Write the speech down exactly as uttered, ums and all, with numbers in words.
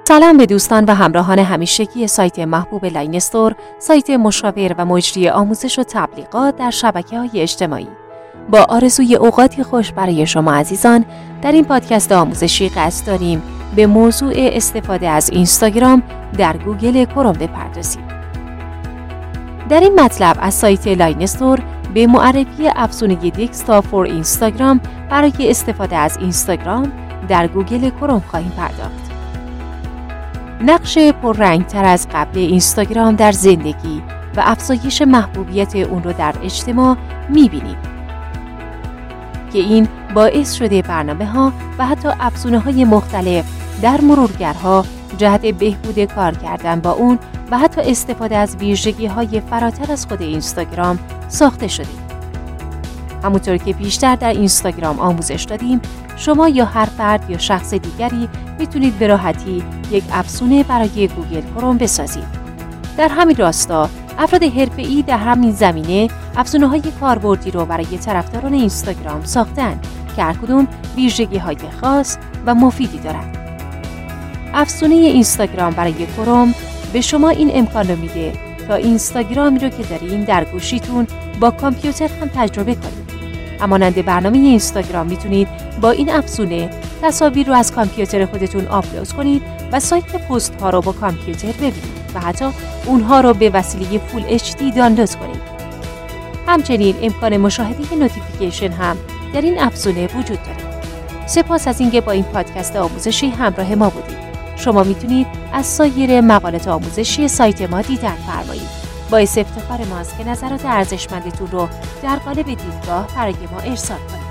سلام به دوستان و همراهان همیشگی سایت محبوب لاین استور، سایت مشاور و مجری آموزش و تبلیغات در شبکه‌های اجتماعی. با آرزوی اوقاتی خوش برای شما عزیزان، در این پادکست آموزشی قصد داریم به موضوع استفاده از اینستاگرام در گوگل کروم بپردازیم. در این مطلب از سایت لاین استور به معرفی افزونه دسکتاپ فور اینستاگرام برای استفاده از اینستاگرام در گوگل کروم خواهیم پرداخت. نقش پررنگتر از قبل اینستاگرام در زندگی و افزایش محبوبیت اون رو در اجتماع می‌بینیم که این باعث شده برنامه‌ها و حتی افزونه‌های مختلف در مرورگرها جهت بهبود کار کردن با اون و حتی استفاده از ویژگی‌های فراتر از خود اینستاگرام ساخته شده. همونطور که بیشتر در اینستاگرام آموزش دادیم، شما یا هر فرد یا شخص دیگری میتونید به راحتی یک افزونه برای گوگل کروم بسازید. در همین راستا، افراد حرفه‌ای در همین زمینه افزونه‌های کاربردی رو برای طرفداران اینستاگرام ساختن که هر کدوم ویژگی‌های خاص و مفیدی دارند. افزونه اینستاگرام برای کروم به شما این امکان رو میده تا اینستاگرامی رو که دارین در گوشیتون با کامپیوتر هم تجربه کنید. همانند برنامه اینستاگرام میتونید با این افزونه تصاویر رو از کامپیوتر خودتون آپلود کنید و سایت پست ها رو با کامپیوتر ببینید و حتی اونها رو به وسیله فول اچ دی دانلود کنید. همچنین امکان مشاهده نوتیفیکیشن هم در این افزونه وجود داره. سپاس از اینکه با این پادکست آموزشی همراه ما بودید. شما میتونید از سایر مقالات آموزشی سایت ما دیدن فرمایید. باعث افتخار ماست که نظرات ارزشمندتون رو در قالب دیدگاه برای ما ارسال کنید.